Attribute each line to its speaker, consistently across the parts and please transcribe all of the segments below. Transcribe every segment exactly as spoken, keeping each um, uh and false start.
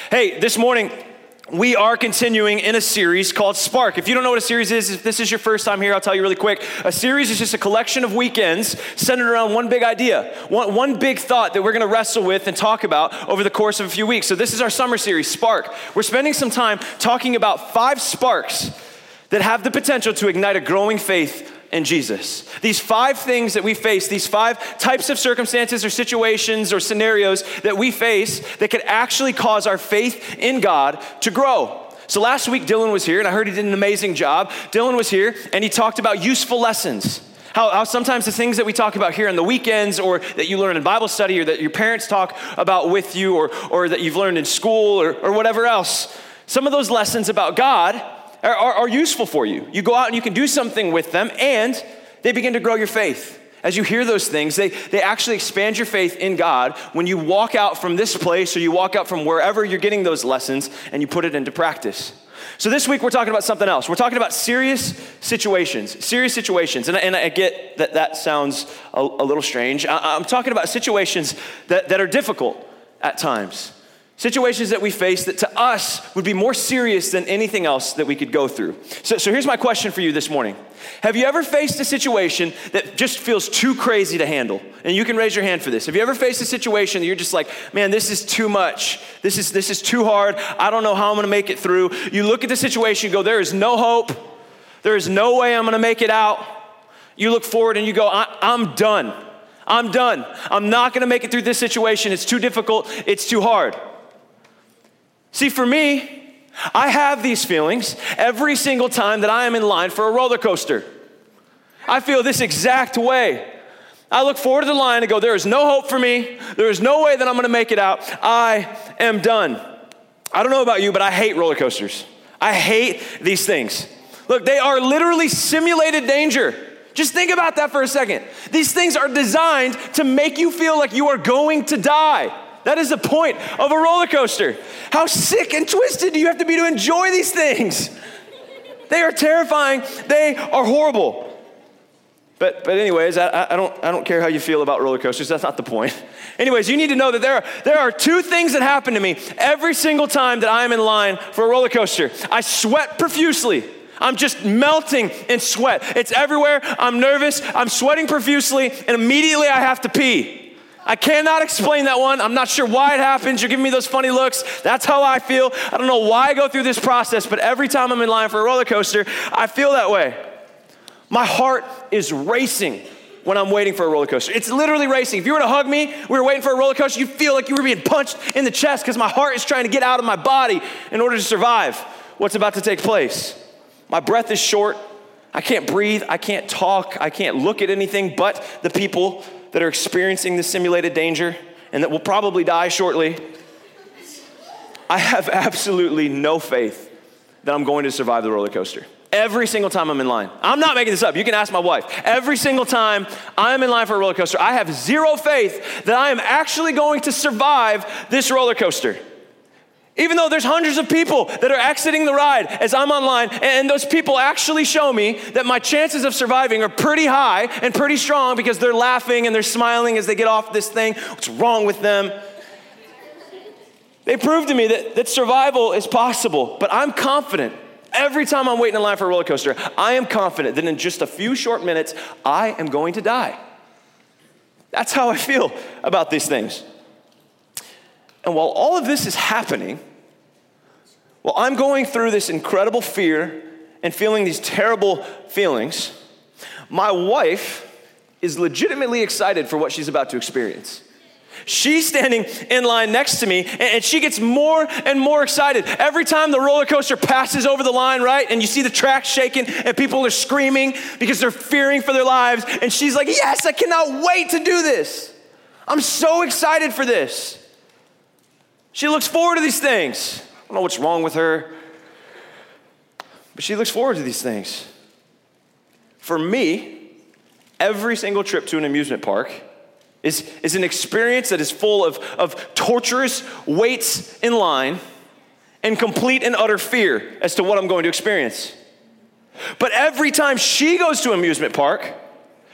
Speaker 1: Hey, this morning, we are continuing in a series called Spark. If you don't know what a series is, if this is your first time here, I'll tell you really quick. A series is just a collection of weekends centered around one big idea, one, one big thought that we're gonna wrestle with and talk about over the course of a few weeks. So this is our summer series, Spark. We're spending some time talking about five sparks that have the potential to ignite a growing faith in Jesus. These five things that we face, these five types of circumstances or situations or scenarios that we face that could actually cause our faith in God to grow. So last week, Dylan was here, and I heard he did an amazing job. Dylan was here, and he talked about useful lessons. How, how sometimes the things that we talk about here on the weekends or that you learn in Bible study or that your parents talk about with you or, or that you've learned in school or, or whatever else, some of those lessons about God Are, are, are useful for you. You go out and you can do something with them and they begin to grow your faith. As you hear those things, they, they actually expand your faith in God when you walk out from this place or you walk out from wherever you're getting those lessons and you put it into practice. So this week we're talking about something else. We're talking about serious situations, serious situations. And, and I get that that sounds a, a little strange. I, I'm talking about situations that, that are difficult at times. Situations that we face that to us would be more serious than anything else that we could go through. So, so here's my question for you this morning. Have you ever faced a situation that just feels too crazy to handle? And you can raise your hand for this. Have you ever faced a situation that you're just like, man, this is too much. This is, this is too hard. I don't know how I'm gonna make it through. You look at the situation and go, there is no hope. There is no way I'm gonna make it out. You look forward and you go, I, I'm done. I'm done. I'm not gonna make it through this situation. It's too difficult. It's too hard. See, for me, I have these feelings every single time that I am in line for a roller coaster. I feel this exact way. I look forward to the line and go, there is no hope for me. There is no way that I'm gonna make it out. I am done. I don't know about you, but I hate roller coasters. I hate these things. Look, they are literally simulated danger. Just think about that for a second. These things are designed to make you feel like you are going to die. That is the point of a roller coaster. How sick and twisted do you have to be to enjoy these things? They are terrifying. They are horrible. But but anyways, I, I don't I don't care how you feel about roller coasters. That's not the point. Anyways, you need to know that there are, there are two things that happen to me every single time that I am in line for a roller coaster. I sweat profusely. I'm just melting in sweat. It's everywhere. I'm nervous. I'm sweating profusely, and immediately I have to pee. I cannot explain that one. I'm not sure why it happens. You're giving me those funny looks. That's how I feel. I don't know why I go through this process, but every time I'm in line for a roller coaster, I feel that way. My heart is racing when I'm waiting for a roller coaster. It's literally racing. If you were to hug me, we were waiting for a roller coaster, you feel like you were being punched in the chest because my heart is trying to get out of my body in order to survive what's about to take place. My breath is short. I can't breathe. I can't talk. I can't look at anything but the people that are experiencing this simulated danger and that will probably die shortly. I have absolutely no faith that I'm going to survive the roller coaster. Every single time I'm in line. I'm not making this up. You can ask my wife. Every single time I'm in line for a roller coaster, I have zero faith that I am actually going to survive this roller coaster. Even though there's hundreds of people that are exiting the ride as I'm online, and those people actually show me that my chances of surviving are pretty high and pretty strong because they're laughing and they're smiling as they get off this thing. What's wrong with them? They prove to me that, that survival is possible, but I'm confident. Every time I'm waiting in line for a roller coaster, I am confident that in just a few short minutes, I am going to die. That's how I feel about these things. And while all of this is happening, while I'm going through this incredible fear and feeling these terrible feelings, my wife is legitimately excited for what she's about to experience. She's standing in line next to me, and she gets more and more excited. Every time the roller coaster passes over the line, right, and you see the track shaking, and people are screaming because they're fearing for their lives, and she's like, yes, I cannot wait to do this. I'm so excited for this. She looks forward to these things. I don't know what's wrong with her, but she looks forward to these things. For me, every single trip to an amusement park is, is an experience that is full of, of torturous waits in line and complete and utter fear as to what I'm going to experience. But every time she goes to an amusement park,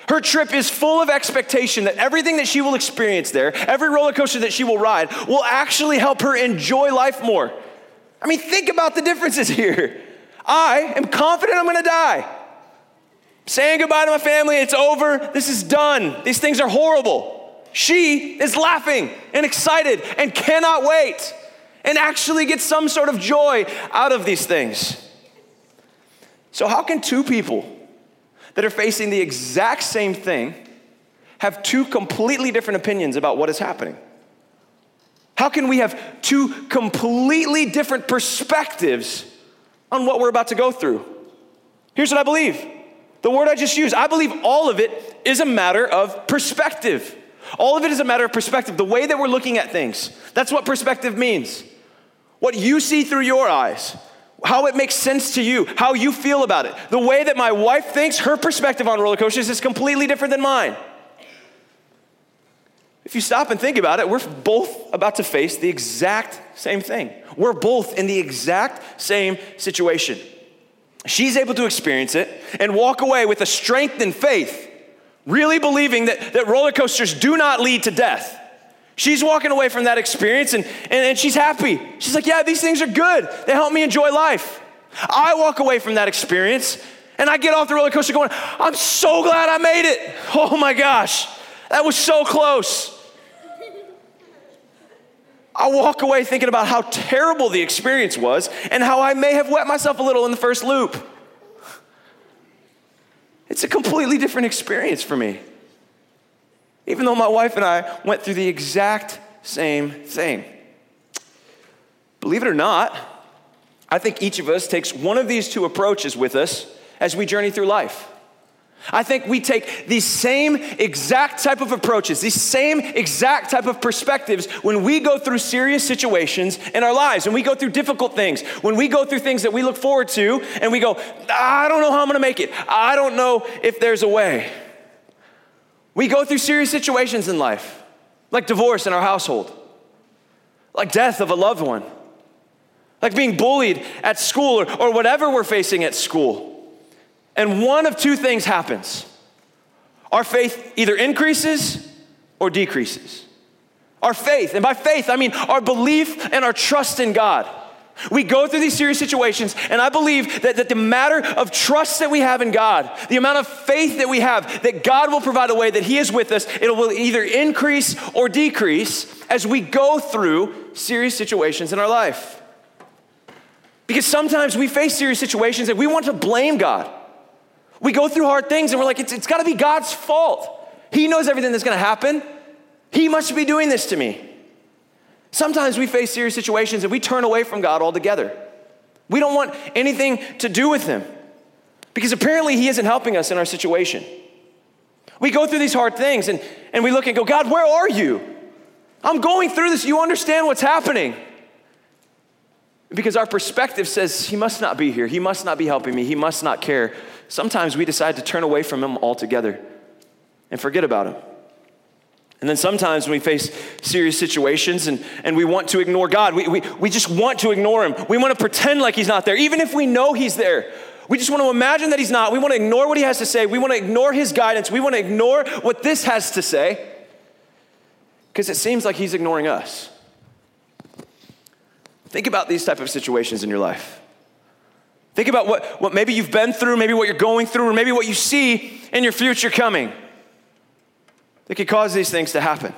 Speaker 1: Her trip is full of expectation that everything that she will experience there, every roller coaster that she will ride, will actually help her enjoy life more. I mean, think about the differences here. I am confident I'm gonna die. Saying goodbye to my family, it's over, this is done. These things are horrible. She is laughing and excited and cannot wait and actually get some sort of joy out of these things. So how can two people that are facing the exact same thing have two completely different opinions about what is happening? How can we have two completely different perspectives on what we're about to go through? Here's what I believe. The word I just used, I believe all of it is a matter of perspective. All of it is a matter of perspective, the way that we're looking at things. That's what perspective means. What you see through your eyes, how it makes sense to you, how you feel about it. The way that my wife thinks, her perspective on roller coasters is completely different than mine. If you stop and think about it, we're both about to face the exact same thing. We're both in the exact same situation. She's able to experience it and walk away with a strengthened faith, really believing that, that roller coasters do not lead to death. She's walking away from that experience and, and, and she's happy. She's like, yeah, these things are good. They help me enjoy life. I walk away from that experience and I get off the roller coaster going, I'm so glad I made it. Oh my gosh, that was so close. I walk away thinking about how terrible the experience was and how I may have wet myself a little in the first loop. It's a completely different experience for me. Even though my wife and I went through the exact same thing. Believe it or not, I think each of us takes one of these two approaches with us as we journey through life. I think we take these same exact type of approaches, these same exact type of perspectives when we go through serious situations in our lives, when we go through difficult things, when we go through things that we look forward to and we go, I don't know how I'm gonna make it. I don't know if there's a way. We go through serious situations in life, like divorce in our household, like death of a loved one, like being bullied at school or, or whatever we're facing at school. And one of two things happens. Our faith either increases or decreases. Our faith, and by faith, I mean our belief and our trust in God. We go through these serious situations, and I believe that, that the matter of trust that we have in God, the amount of faith that we have, that God will provide a way that He is with us, it will either increase or decrease as we go through serious situations in our life. Because sometimes we face serious situations and we want to blame God. We go through hard things and we're like, it's, it's gotta be God's fault. He knows everything that's gonna happen. He must be doing this to me. Sometimes we face serious situations and we turn away from God altogether. We don't want anything to do with Him because apparently He isn't helping us in our situation. We go through these hard things and, and we look and go, God, where are you? I'm going through this. You understand what's happening. Because our perspective says He must not be here. He must not be helping me. He must not care. Sometimes we decide to turn away from Him altogether and forget about Him. And then sometimes when we face serious situations and, and we want to ignore God, we, we, we just want to ignore Him. We want to pretend like He's not there, even if we know He's there. We just want to imagine that He's not. We want to ignore what He has to say. We want to ignore His guidance. We want to ignore what this has to say because it seems like He's ignoring us. Think about these type of situations in your life. Think about what, what maybe you've been through, maybe what you're going through, or maybe what you see in your future coming that could cause these things to happen.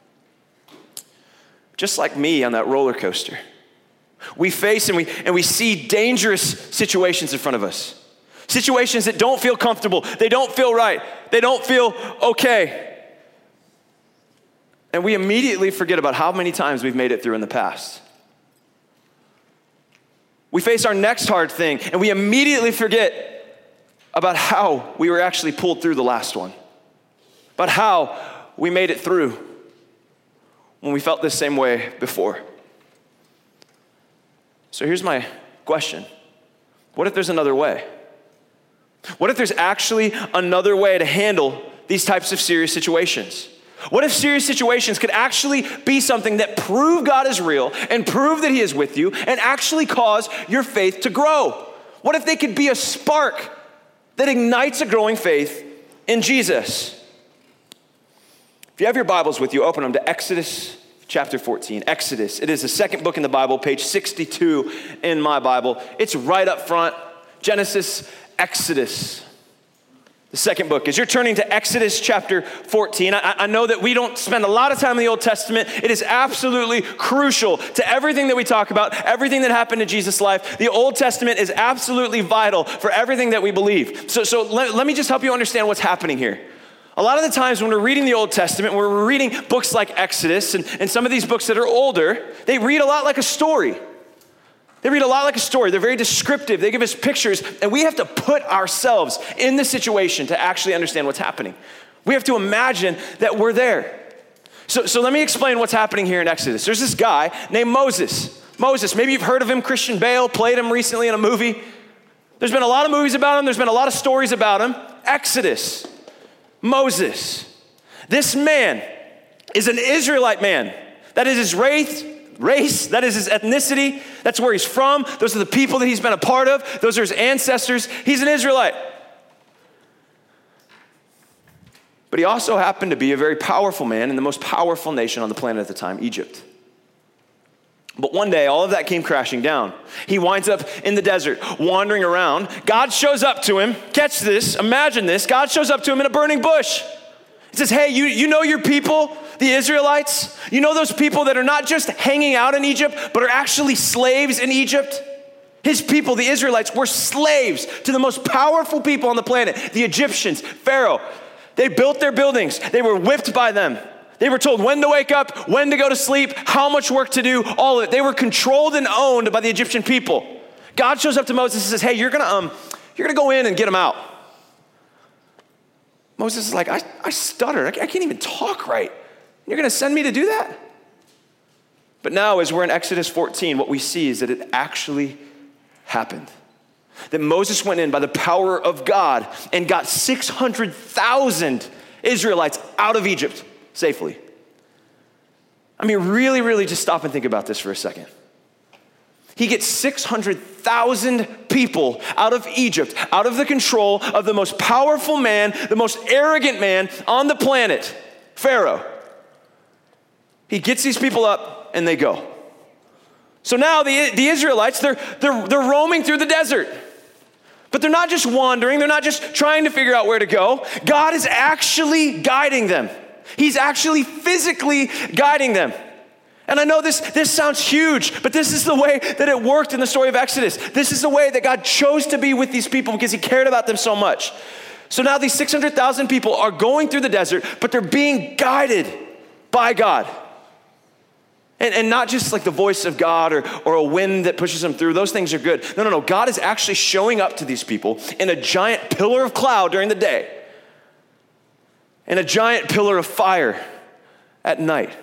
Speaker 1: Just like me on that roller coaster. We face and we, and we see dangerous situations in front of us. Situations that don't feel comfortable. They don't feel right. They don't feel okay. And we immediately forget about how many times we've made it through in the past. We face our next hard thing and we immediately forget about how we were actually pulled through the last one, about how we made it through when we felt this same way before. So here's my question. What if there's another way? What if there's actually another way to handle these types of serious situations? What if serious situations could actually be something that prove God is real and prove that He is with you and actually cause your faith to grow? What if they could be a spark that ignites a growing faith in Jesus. If you have your Bibles with you, open them to Exodus chapter fourteen. Exodus. It is the second book in the Bible, page sixty-two in my Bible. It's right up front. Genesis, Exodus. The second book. As you're turning to Exodus chapter fourteen, I, I know that we don't spend a lot of time in the Old Testament. It is absolutely crucial to everything that we talk about, everything that happened in Jesus' life. The Old Testament is absolutely vital for everything that we believe. So, so let, let me just help you understand what's happening here. A lot of the times when we're reading the Old Testament, when we're reading books like Exodus and, and some of these books that are older, they read a lot like a story. They read a lot like a story. They're very descriptive. They give us pictures, and we have to put ourselves in the situation to actually understand what's happening. We have to imagine that we're there. So, so let me explain what's happening here in Exodus. There's this guy named Moses. Moses, maybe you've heard of him. Christian Bale played him recently in a movie. There's been a lot of movies about him. There's been a lot of stories about him. Exodus, Moses. This man is an Israelite man. That is his race. Race, that is his ethnicity. That's where he's from. Those are the people that he's been a part of. Those are his ancestors. He's an Israelite. But he also happened to be a very powerful man in the most powerful nation on the planet at the time, Egypt. But one day, all of that came crashing down. He winds up in the desert, wandering around. God shows up to him. Catch this, imagine this. God shows up to him in a burning bush. He says, hey, you, you know your people, the Israelites? You know those people that are not just hanging out in Egypt, but are actually slaves in Egypt? His people, the Israelites, were slaves to the most powerful people on the planet, the Egyptians, Pharaoh. They built their buildings. They were whipped by them. They were told when to wake up, when to go to sleep, how much work to do, all of it. They were controlled and owned by the Egyptian people. God shows up to Moses and says, hey, you're gonna, um, you're gonna go in and get them out. Moses is like, I, I stuttered. I, I can't even talk right. You're going to send me to do that? But now, as we're in Exodus fourteen, what we see is that it actually happened. That Moses went in by the power of God and got six hundred thousand Israelites out of Egypt safely. I mean, really, really just stop and think about this for a second. He gets six hundred thousand people out of Egypt, out of the control of the most powerful man, the most arrogant man on the planet, Pharaoh. He gets these people up and they go. So now the, the Israelites, they're, they're, they're roaming through the desert. But they're not just wandering. They're not just trying to figure out where to go. God is actually guiding them. He's actually physically guiding them. And I know this, this sounds huge, but this is the way that it worked in the story of Exodus. This is the way that God chose to be with these people because he cared about them so much. So now these six hundred thousand people are going through the desert, but they're being guided by God. And, and not just like the voice of God or, or a wind that pushes them through. Those things are good. No, no, no. God is actually showing up to these people in a giant pillar of cloud during the day and a giant pillar of fire at night.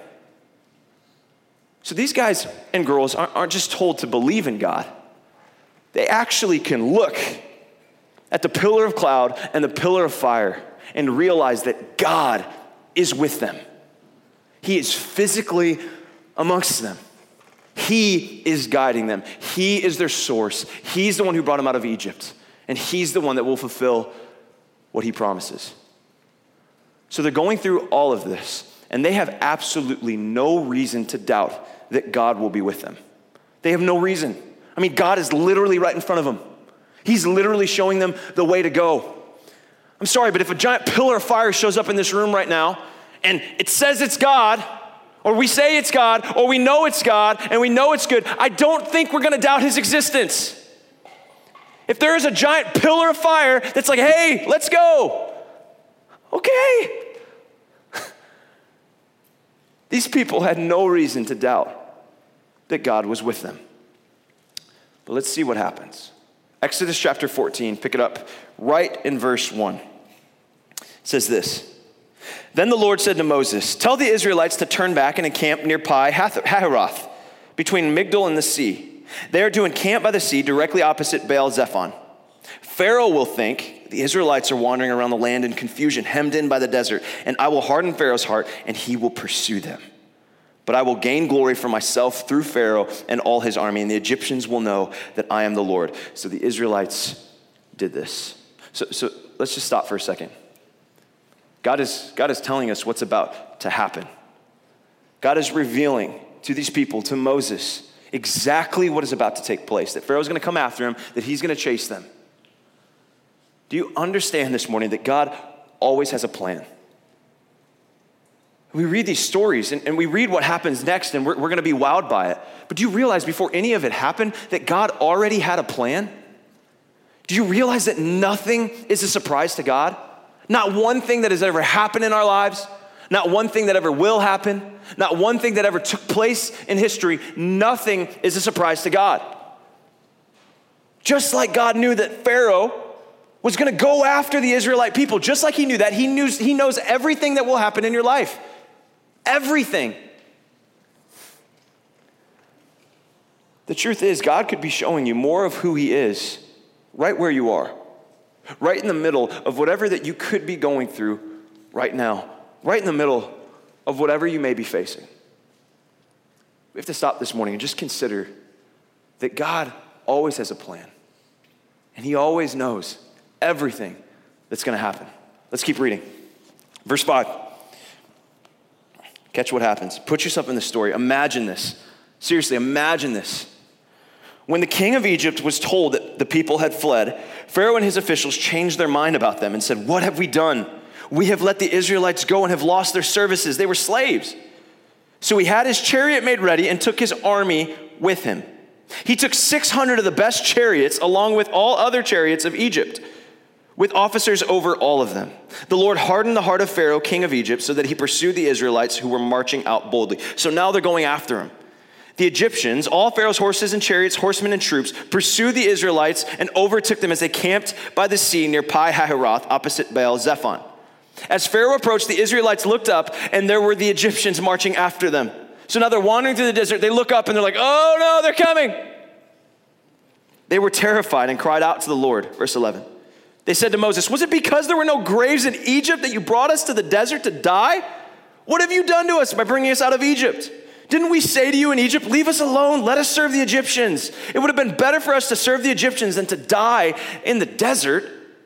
Speaker 1: So these guys and girls aren't, aren't just told to believe in God. They actually can look at the pillar of cloud and the pillar of fire and realize that God is with them. He is physically amongst them. He is guiding them. He is their source. He's the one who brought them out of Egypt. And he's the one that will fulfill what he promises. So they're going through all of this, and they have absolutely no reason to doubt that God will be with them. They have no reason. I mean, God is literally right in front of them. He's literally showing them the way to go. I'm sorry, but if a giant pillar of fire shows up in this room right now, and it says it's God, or we say it's God, or we know it's God, and we know it's good, I don't think we're gonna doubt his existence. If there is a giant pillar of fire that's like, hey, let's go, okay. These people had no reason to doubt that God was with them. But let's see what happens. Exodus chapter fourteen, pick it up right in verse one. It says this. Then the Lord said to Moses, tell the Israelites to turn back and encamp near Pi Hahiroth, between Migdol and the sea. They are to encamp by the sea directly opposite Baal Zephon. Pharaoh will think the Israelites are wandering around the land in confusion, hemmed in by the desert, and I will harden Pharaoh's heart, and he will pursue them. But I will gain glory for myself through Pharaoh and all his army, and the Egyptians will know that I am the Lord. So the Israelites did this. So, so let's just stop for a second. God is, God is telling us what's about to happen. God is revealing to these people, to Moses, exactly what is about to take place, that Pharaoh's going to come after him, that he's going to chase them. Do you understand this morning that God always has a plan? We read these stories and, and we read what happens next and we're, we're going to be wowed by it. But do you realize before any of it happened that God already had a plan? Do you realize that nothing is a surprise to God? Not one thing that has ever happened in our lives, not one thing that ever will happen, not one thing that ever took place in history, nothing is a surprise to God. Just like God knew that Pharaoh was going to go after the Israelite people, just like he knew that, he knew, he knows everything that will happen in your life. Everything. The truth is, God could be showing you more of who he is right where you are, right in the middle of whatever that you could be going through right now, right in the middle of whatever you may be facing. We have to stop this morning and just consider that God always has a plan, and he always knows everything that's going to happen. Let's keep reading. Verse five. Catch what happens. Put yourself in the story. Imagine this. Seriously, imagine this. When the king of Egypt was told that the people had fled, Pharaoh and his officials changed their mind about them and said, "What have we done? We have let the Israelites go and have lost their services. They were slaves." So he had his chariot made ready and took his army with him. He took six hundred of the best chariots along with all other chariots of Egypt, with officers over all of them. The Lord hardened the heart of Pharaoh, king of Egypt, so that he pursued the Israelites who were marching out boldly. So now they're going after him. The Egyptians, all Pharaoh's horses and chariots, horsemen and troops, pursued the Israelites and overtook them as they camped by the sea near Pi-hahiroth, opposite Baal Zephon. As Pharaoh approached, the Israelites looked up, and there were the Egyptians marching after them. So now they're wandering through the desert. They look up, and they're like, "Oh no, they're coming." They were terrified and cried out to the Lord. Verse eleven. They said to Moses, "Was it because there were no graves in Egypt that you brought us to the desert to die? What have you done to us by bringing us out of Egypt? Didn't we say to you in Egypt, 'Leave us alone, let us serve the Egyptians'? It would have been better for us to serve the Egyptians than to die in the desert."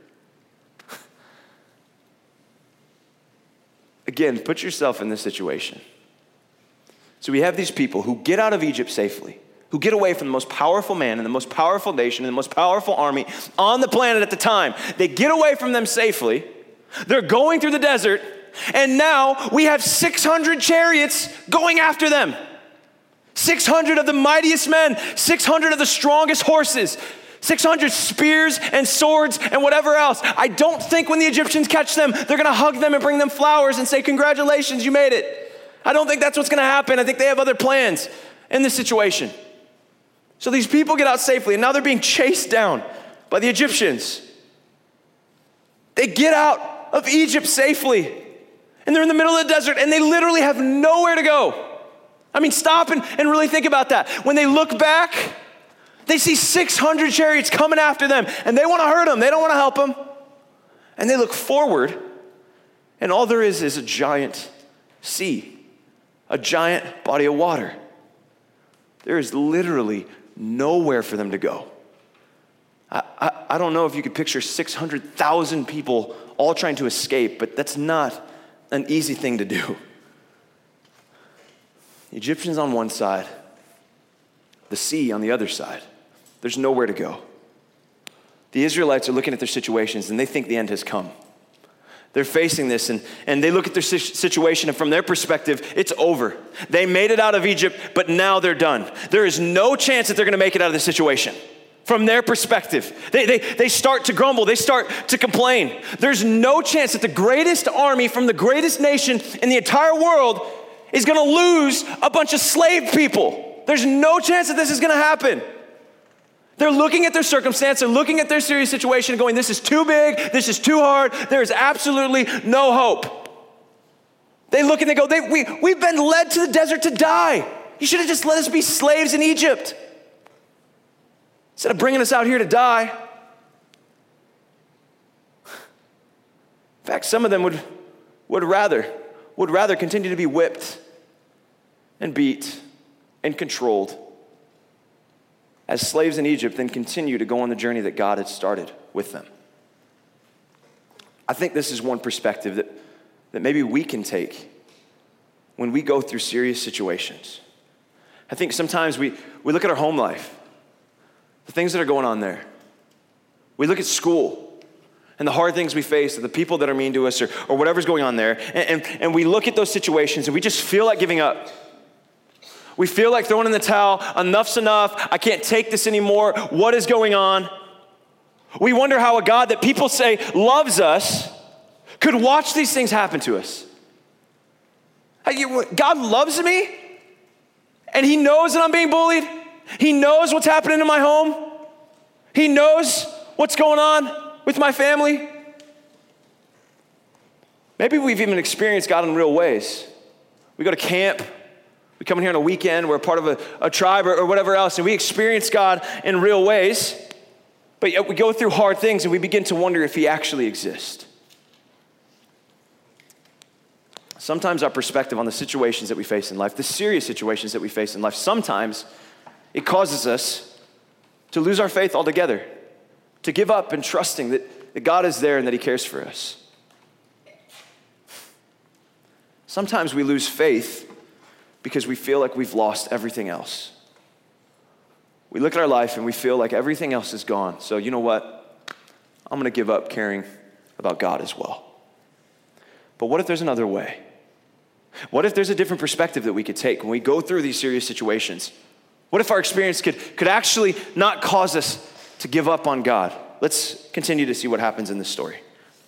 Speaker 1: Again, put yourself in this situation. So we have these people who get out of Egypt safely, who get away from the most powerful man and the most powerful nation and the most powerful army on the planet at the time. They get away from them safely. They're going through the desert, and now we have six hundred chariots going after them. six hundred of the mightiest men, six hundred of the strongest horses, six hundred spears and swords and whatever else. I don't think when the Egyptians catch them, they're going to hug them and bring them flowers and say, "Congratulations, you made it." I don't think that's what's going to happen. I think they have other plans in this situation. So these people get out safely, and now they're being chased down by the Egyptians. They get out of Egypt safely, and they're in the middle of the desert, and they literally have nowhere to go. I mean, stop and, and really think about that. When they look back, they see six hundred chariots coming after them, and they want to hurt them. They don't want to help them. And they look forward, and all there is is a giant sea, a giant body of water. There is literally nowhere for them to go. I, I, I don't know if you could picture six hundred thousand people all trying to escape, but that's not an easy thing to do. The Egyptians on one side, the sea on the other side. There's nowhere to go. The Israelites are looking at their situations, and they think the end has come. They're facing this, and, and they look at their situation, and from their perspective, it's over. They made it out of Egypt, but now they're done. There is no chance that they're going to make it out of the situation. From their perspective, they, they, they start to grumble. They start to complain. There's no chance that the greatest army from the greatest nation in the entire world is going to lose a bunch of slave people. There's no chance that this is going to happen. They're looking at their circumstance, they're looking at their serious situation and going, "This is too big, this is too hard, there is absolutely no hope." They look and they go, they, we, we've been led to the desert to die. You should have just let us be slaves in Egypt instead of bringing us out here to die. In fact, some of them would, would rather, would rather continue to be whipped and beat and controlled as slaves in Egypt than continue to go on the journey that God had started with them. I think this is one perspective that, that maybe we can take when we go through serious situations. I think sometimes we, we look at our home life, the things that are going on there. We look at school and the hard things we face, or the people that are mean to us, or, or whatever's going on there, and, and, and we look at those situations and we just feel like giving up. We feel like throwing in the towel, enough's enough, I can't take this anymore, what is going on? We wonder how a God that people say loves us could watch these things happen to us. God loves me, and he knows that I'm being bullied. He knows what's happening in my home. He knows what's going on with my family. Maybe we've even experienced God in real ways. We go to camp, we come in here on a weekend, we're part of a, a tribe or, or whatever else, and we experience God in real ways, but yet we go through hard things and we begin to wonder if he actually exists. Sometimes our perspective on the situations that we face in life, the serious situations that we face in life, sometimes it causes us to lose our faith altogether, to give up in trusting that, that God is there and that he cares for us. Sometimes we lose faith because we feel like we've lost everything else. We look at our life and we feel like everything else is gone. So you know what? I'm going to give up caring about God as well. But what if there's another way? What if there's a different perspective that we could take when we go through these serious situations? What if our experience could, could actually not cause us to give up on God? Let's continue to see what happens in this story.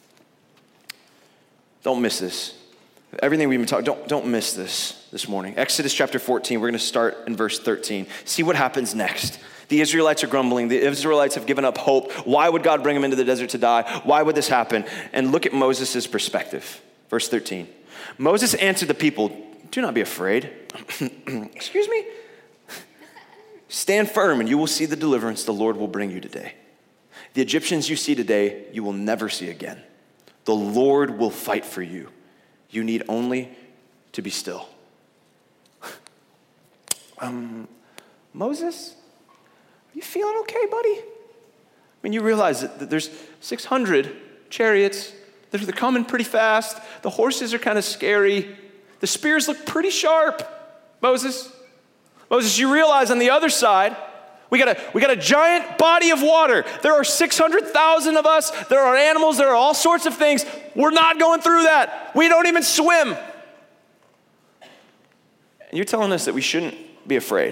Speaker 1: Don't miss this. Everything we've been talking, don't, don't miss this this morning. Exodus chapter fourteen, we're going to start in verse thirteen. See what happens next. The Israelites are grumbling. The Israelites have given up hope. Why would God bring them into the desert to die? Why would this happen? And look at Moses' perspective. Verse thirteen. Moses answered the people, do not be afraid. Excuse me? Stand firm and you will see the deliverance the Lord will bring you today. The Egyptians you see today, you will never see again. The Lord will fight for you. You need only to be still. Um, Moses, are you feeling okay, buddy? I mean, you realize that there's six hundred chariots. They're coming pretty fast. The horses are kind of scary. The spears look pretty sharp, Moses. Moses, you realize on the other side, we got a, we got a giant body of water. There are six hundred thousand of us. There are animals. There are all sorts of things. We're not going through that. We don't even swim. And you're telling us that we shouldn't be afraid.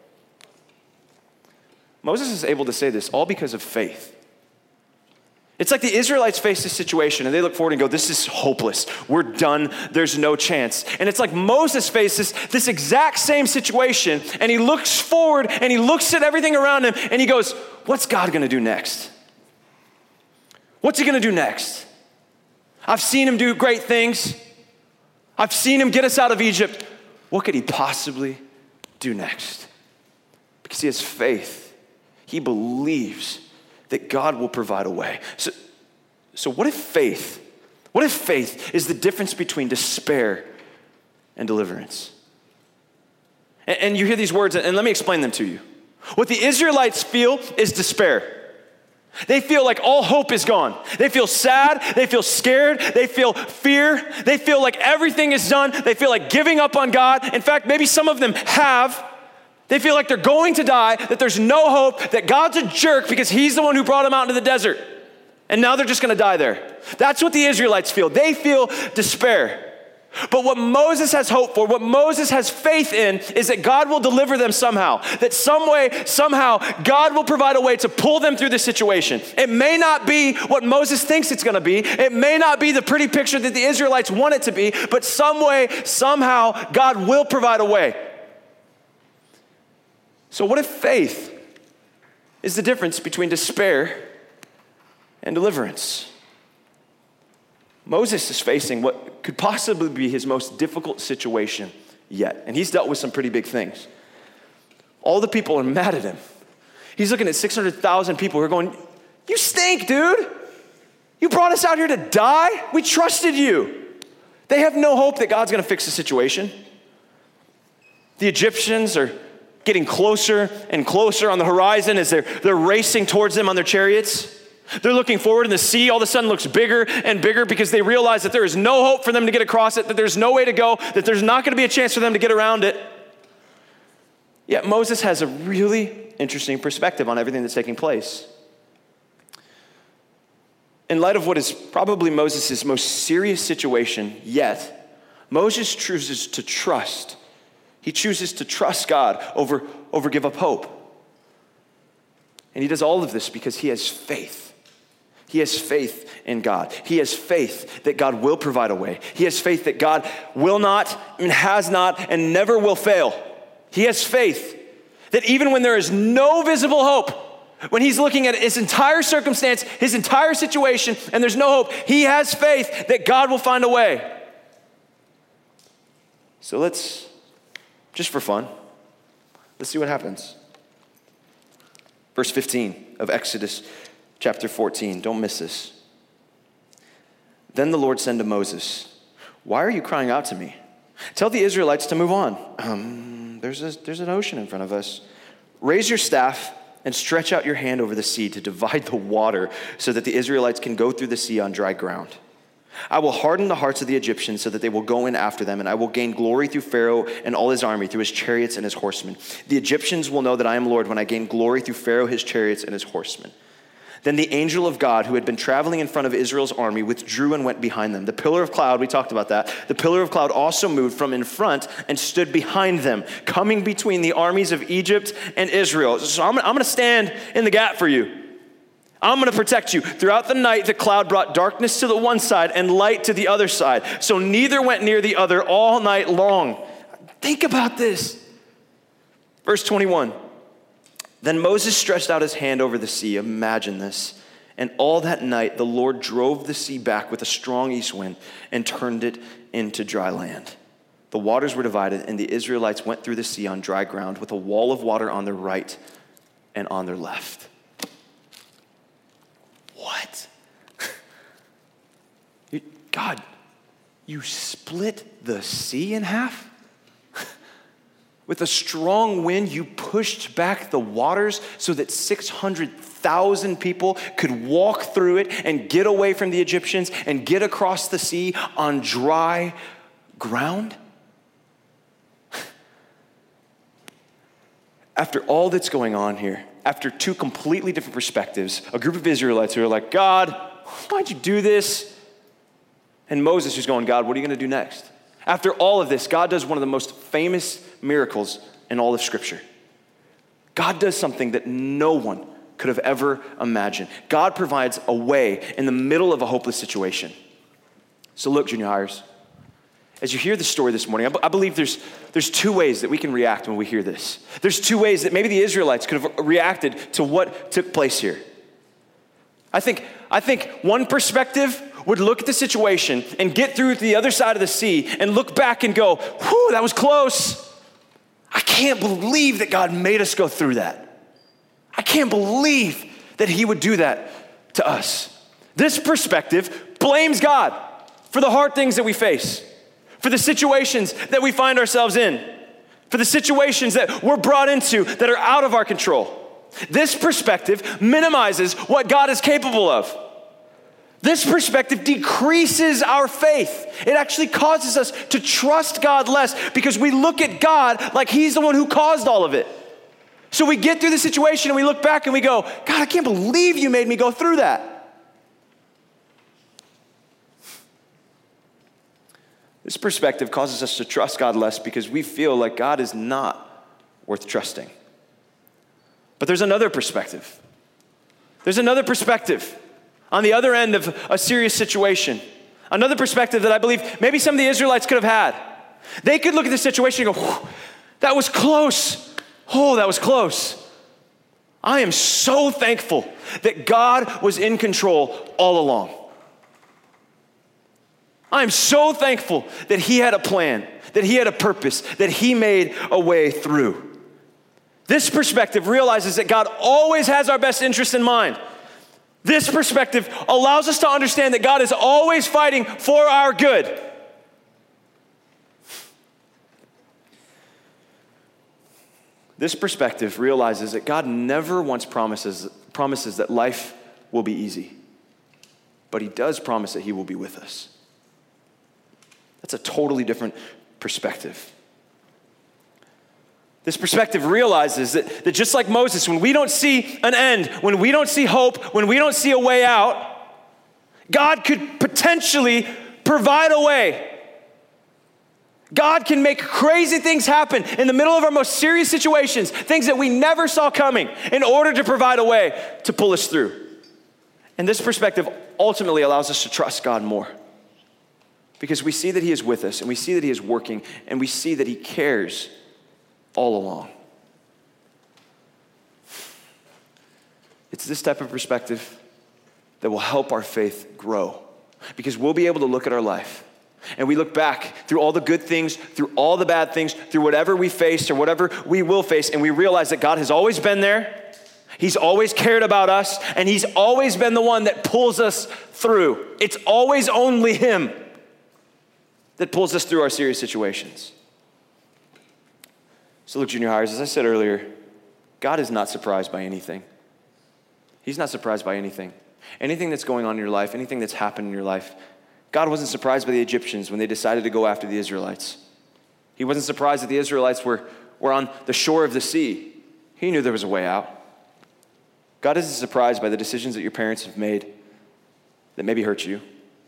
Speaker 1: Moses is able to say this all because of faith. It's like the Israelites face this situation and they look forward and go, this is hopeless. We're done. There's no chance. And it's like Moses faces this exact same situation and he looks forward and he looks at everything around him and he goes, what's God going to do next? What's he going to do next? I've seen him do great things. I've seen him get us out of Egypt. What could he possibly do next? Because he has faith. He believes that God will provide a way. So, so what if faith, what if faith is the difference between despair and deliverance? And, and you hear these words, and let me explain them to you. What the Israelites feel is despair. They feel like all hope is gone. They feel sad, they feel scared, they feel fear, they feel like everything is done, they feel like giving up on God. In fact, maybe some of them have. They feel like they're going to die, that there's no hope, that God's a jerk because he's the one who brought them out into the desert. And now they're just going to die there. That's what the Israelites feel. They feel despair. But what Moses has hope for, what Moses has faith in, is that God will deliver them somehow. That some way, somehow, God will provide a way to pull them through the situation. It may not be what Moses thinks it's going to be. It may not be the pretty picture that the Israelites want it to be. But some way, somehow, God will provide a way. So what if faith is the difference between despair and deliverance? Moses is facing what could possibly be his most difficult situation yet. And he's dealt with some pretty big things. All the people are mad at him. He's looking at six hundred thousand people who are going, you stink, dude. You brought us out here to die? We trusted you. They have no hope that God's going to fix the situation. The Egyptians are getting closer and closer on the horizon as they're, they're racing towards them on their chariots. They're looking forward, and the sea all of a sudden looks bigger and bigger because they realize that there is no hope for them to get across it, that there's no way to go, that there's not going to be a chance for them to get around it. Yet Moses has a really interesting perspective on everything that's taking place. In light of what is probably Moses' most serious situation yet, Moses chooses to trust. He chooses to trust God over, over give up hope. And he does all of this because he has faith. He has faith in God. He has faith that God will provide a way. He has faith that God will not and has not and never will fail. He has faith that even when there is no visible hope, when he's looking at his entire circumstance, his entire situation, and there's no hope, he has faith that God will find a way. So let's, just for fun, let's see what happens. Verse fifteen of Exodus chapter fourteen, don't miss this. Then the Lord said to Moses, "Why are you crying out to me? Tell the Israelites to move on. Um, there's, a, there's an ocean in front of us. Raise your staff and stretch out your hand over the sea to divide the water so that the Israelites can go through the sea on dry ground. I will harden the hearts of the Egyptians so that they will go in after them, and I will gain glory through Pharaoh and all his army, through his chariots and his horsemen. The Egyptians will know that I am Lord when I gain glory through Pharaoh, his chariots, and his horsemen." Then the angel of God, who had been traveling in front of Israel's army, withdrew and went behind them. The pillar of cloud, we talked about that. The pillar of cloud also moved from in front and stood behind them, coming between the armies of Egypt and Israel. So I'm, I'm going to stand in the gap for you. I'm going to protect you. Throughout the night, the cloud brought darkness to the one side and light to the other side. So neither went near the other all night long. Think about this. Verse twenty-one. Then Moses stretched out his hand over the sea. Imagine this. And all that night, the Lord drove the sea back with a strong east wind and turned it into dry land. The waters were divided, and the Israelites went through the sea on dry ground with a wall of water on their right and on their left. What? God, you split the sea in half? With a strong wind, you pushed back the waters so that six hundred thousand people could walk through it and get away from the Egyptians and get across the sea on dry ground? After all that's going on here, after two completely different perspectives, a group of Israelites who are like, "God, why'd you do this?" And Moses who's going, "God, what are you going to do next?" After all of this, God does one of the most famous miracles in all of Scripture. God does something that no one could have ever imagined. God provides a way in the middle of a hopeless situation. So look, junior hires, as you hear the story this morning, I, b- I believe there's, there's two ways that we can react when we hear this. There's two ways that maybe the Israelites could have reacted to what took place here. I think, I think one perspective would look at the situation and get through to the other side of the sea and look back and go, "Whew, that was close. I can't believe that God made us go through that. I can't believe that he would do that to us." This perspective blames God for the hard things that we face, for the situations that we find ourselves in, for the situations that we're brought into that are out of our control. This perspective minimizes what God is capable of. This perspective decreases our faith. It actually causes us to trust God less because we look at God like he's the one who caused all of it. So we get through the situation and we look back and we go, "God, I can't believe you made me go through that." This perspective causes us to trust God less because we feel like God is not worth trusting. But there's another perspective. There's another perspective on the other end of a serious situation. Another perspective that I believe maybe some of the Israelites could have had. They could look at the situation and go, "That was close. Oh, that was close. I am so thankful that God was in control all along. I am so thankful that he had a plan, that he had a purpose, that he made a way through." This perspective realizes that God always has our best interest in mind. This perspective allows us to understand that God is always fighting for our good. This perspective realizes that God never once promises, promises that life will be easy. But he does promise that he will be with us. That's a totally different perspective. This perspective realizes that, that just like Moses, when we don't see an end, when we don't see hope, when we don't see a way out, God could potentially provide a way. God can make crazy things happen in the middle of our most serious situations, things that we never saw coming, in order to provide a way to pull us through. And this perspective ultimately allows us to trust God more, because we see that he is with us, and we see that he is working, and we see that he cares all along. It's this type of perspective that will help our faith grow, because we'll be able to look at our life and we look back through all the good things, through all the bad things, through whatever we faced or whatever we will face, and we realize that God has always been there. He's always cared about us, and he's always been the one that pulls us through. It's always only him that pulls us through our serious situations. So look, junior hires, as I said earlier, God is not surprised by anything. He's not surprised by anything. Anything that's going on in your life, anything that's happened in your life, God wasn't surprised by the Egyptians when they decided to go after the Israelites. He wasn't surprised that the Israelites were, were on the shore of the sea. He knew there was a way out. God isn't surprised by the decisions that your parents have made that maybe hurt you.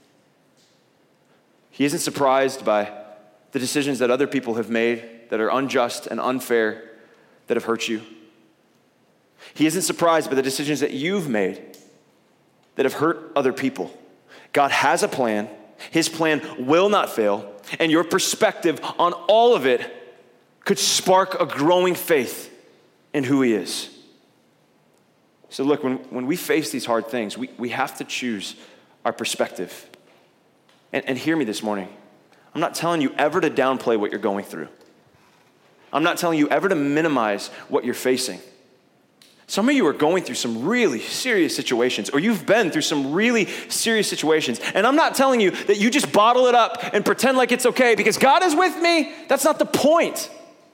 Speaker 1: He isn't surprised by the decisions that other people have made that are unjust and unfair that have hurt you. He isn't surprised by the decisions that you've made that have hurt other people. God has a plan. His plan will not fail. And your perspective on all of it could spark a growing faith in who he is. So look, when, when we face these hard things, we, we have to choose our perspective. And, and hear me this morning. I'm not telling you ever to downplay what you're going through. I'm not telling you ever to minimize what you're facing. Some of you are going through some really serious situations, or you've been through some really serious situations. And I'm not telling you that you just bottle it up and pretend like it's okay because God is with me. That's not the point.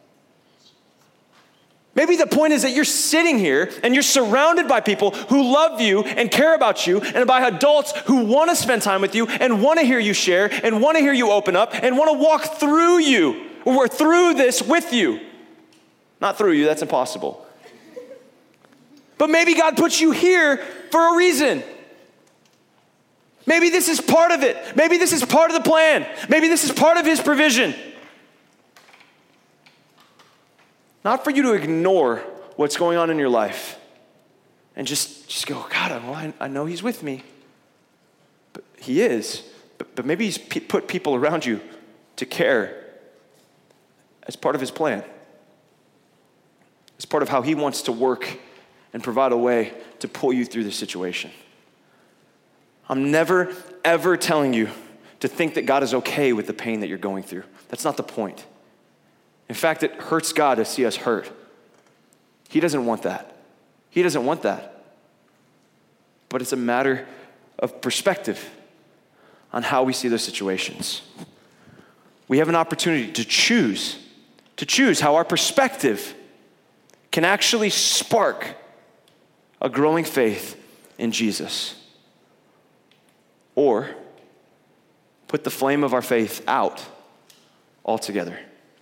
Speaker 1: Maybe the point is that you're sitting here and you're surrounded by people who love you and care about you, and by adults who want to spend time with you and want to hear you share and want to hear you open up and want to walk through you, or through this with you. Not through you, that's impossible. But maybe God puts you here for a reason. Maybe this is part of it. Maybe this is part of the plan. Maybe this is part of his provision. Not for you to ignore what's going on in your life and just, just go, God, I, I know he's with me. But he is. But, but maybe he's p- put people around you to care as part of his plan. As part of how he wants to work and provide a way to pull you through this situation. I'm never, ever telling you to think that God is okay with the pain that you're going through. That's not the point. In fact, it hurts God to see us hurt. He doesn't want that. He doesn't want that. But it's a matter of perspective on how we see those situations. We have an opportunity to choose, to choose how our perspective can actually spark a growing faith in Jesus, or put the flame of our faith out altogether.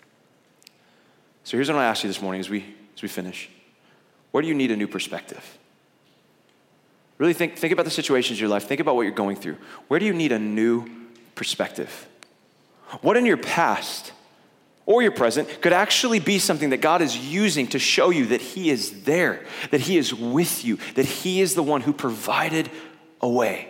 Speaker 1: So here's what I ask you this morning as we as we finish. Where do you need a new perspective? Really think, think about the situations in your life. Think about what you're going through. Where do you need a new perspective? What in your past or your present could actually be something that God is using to show you that he is there, that he is with you, that he is the one who provided a way?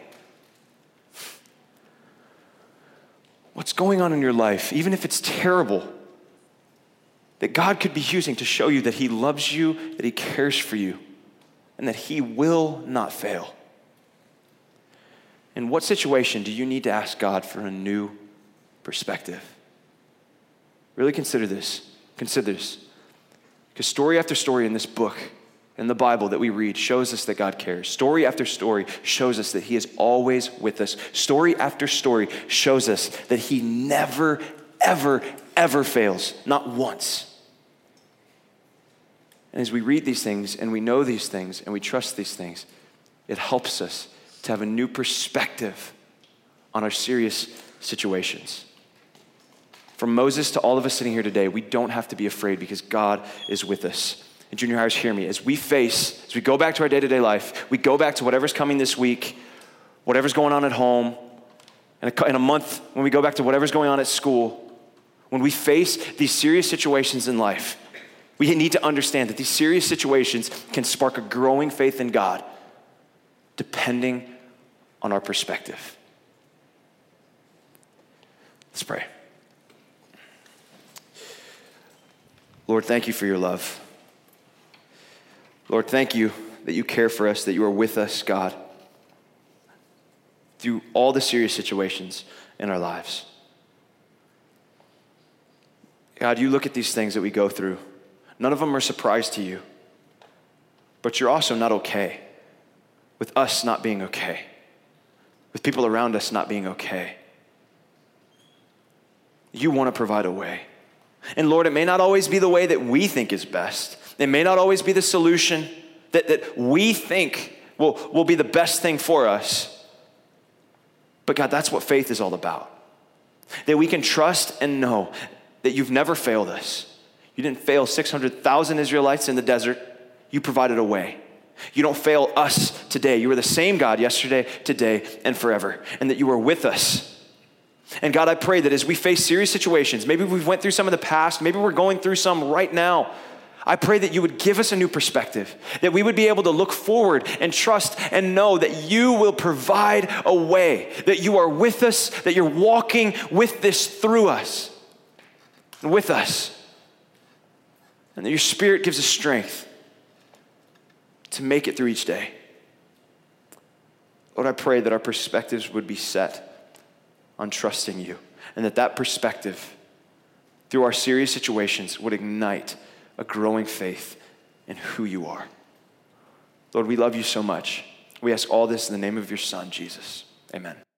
Speaker 1: What's going on in your life, even if it's terrible, that God could be using to show you that he loves you, that he cares for you, and that he will not fail? In what situation do you need to ask God for a new perspective? Really consider this. Consider this. Because story after story in this book, in the Bible that we read, shows us that God cares. Story after story shows us that he is always with us. Story after story shows us that he never, ever, ever fails. Not once. And as we read these things and we know these things and we trust these things, it helps us to have a new perspective on our serious situations. From Moses to all of us sitting here today, we don't have to be afraid because God is with us. And junior hires, hear me. As we face, as we go back to our day-to-day life, we go back to whatever's coming this week, whatever's going on at home, and in a month, when we go back to whatever's going on at school, when we face these serious situations in life, we need to understand that these serious situations can spark a growing faith in God, depending on our perspective. Let's pray. Lord, thank you for your love. Lord, thank you that you care for us, that you are with us, God, through all the serious situations in our lives. God, you look at these things that we go through. None of them are a surprise to you, but you're also not okay with us not being okay, with people around us not being okay. You want to provide a way. And Lord, it may not always be the way that we think is best. It may not always be the solution that, that we think will, will be the best thing for us. But God, that's what faith is all about. That we can trust and know that you've never failed us. You didn't fail six hundred thousand Israelites in the desert. You provided a way. You don't fail us today. You are the same God yesterday, today, and forever. And that you are with us. And God, I pray that as we face serious situations, maybe we've went through some in the past, maybe we're going through some right now, I pray that you would give us a new perspective, that we would be able to look forward and trust and know that you will provide a way, that you are with us, that you're walking with this through us, with us, and that your Spirit gives us strength to make it through each day. Lord, I pray that our perspectives would be set on trusting you, and that that perspective through our serious situations would ignite a growing faith in who you are. Lord, we love you so much. We ask all this in the name of your Son, Jesus. Amen.